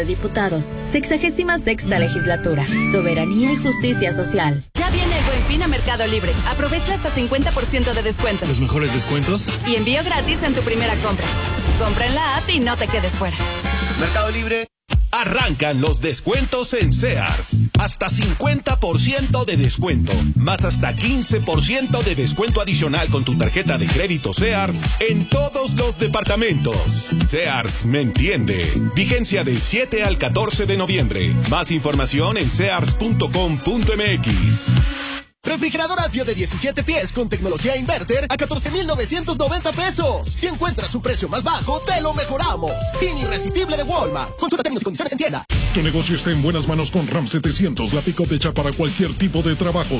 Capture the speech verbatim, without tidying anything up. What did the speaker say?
Diputados, sexagésima sexta legislatura, soberanía y justicia social. Ya viene el Buen Fin a Mercado Libre. Aprovecha hasta cincuenta por ciento de descuento. ¿Los mejores descuentos? Y envío gratis en tu primera compra. Compra en la app y no te quedes fuera. Mercado Libre. Arrancan los descuentos en Sears. Hasta cincuenta por ciento de descuento, más hasta quince por ciento de descuento adicional con tu tarjeta de crédito Sears en todos los departamentos. Sears me entiende. Vigencia del siete al catorce de noviembre. Más información en sears punto com punto m x. Refrigerador Asio de diecisiete pies con tecnología inverter a catorce mil novecientos noventa pesos. Si encuentras un precio más bajo, te lo mejoramos. Fin irresistible de Walmart. Consulta términos y condiciones en tienda. Tu negocio está en buenas manos con RAM setecientos, la pick-up hecha para cualquier tipo de trabajo.